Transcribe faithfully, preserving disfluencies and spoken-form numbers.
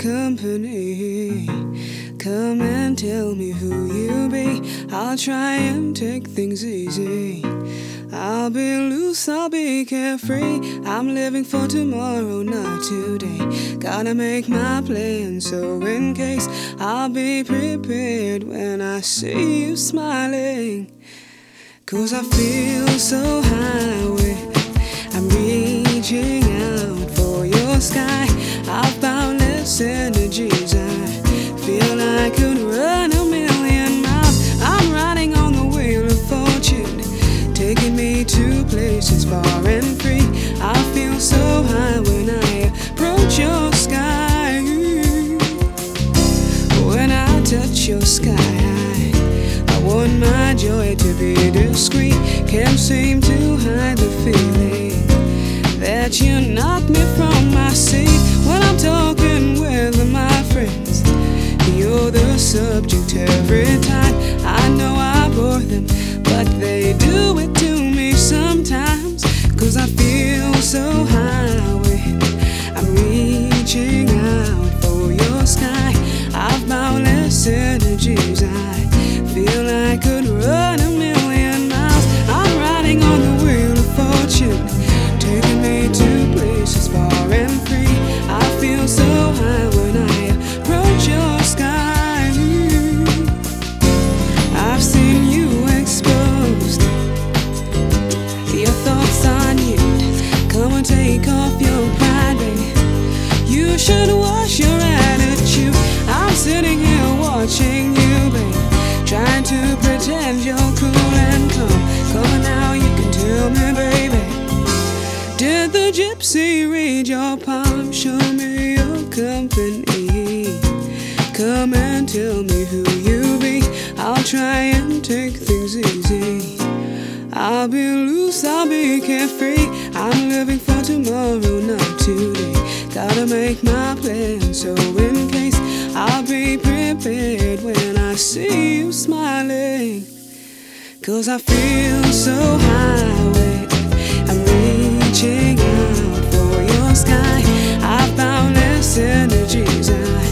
company. Come and tell me who you be. I'll try and take things easy. I'll be loose, I'll be carefree. I'm living for tomorrow, not today. Gotta make my plan, so in case I'll be prepared when I see you smiling. Cause I feel so high with I'm reaching out for your sky. I've boundless energies. I feel I could run a million miles. I'm riding on the wheel of fortune, taking me to places far and free. I feel so high when I approach your sky. When I touch your sky, I, I want my joy to be discreet. Can't seem to hide the feeling that you knock me from my seat. When I'm talking with my friends, you're the subject every time. I know I bore them, but they do it to me sometimes. Cause I feel so high when I'm reaching out for your sky. I've boundless energies. I feel I could run a million miles. I'm riding on the wheel of fortune, taking me to places far and free. I feel so high when I approach your sky. I've seen you exposed, your thoughts on you. Come and take off your pride, baby. You should wash your attitude. I'm sitting here watching you, baby, trying to pretend you're cool and calm. Come on now, you can tell me, baby, did the gypsy read your palm? Show me your company. Come and tell me who you be. I'll try and take things easy. I'll be loose, I'll be carefree. I'm living for tomorrow, not today. Gotta make my plan, so in case I'll be prepared when I see you smiling. Cause I feel so high when I'm reaching out for your sky. I've boundless energies. I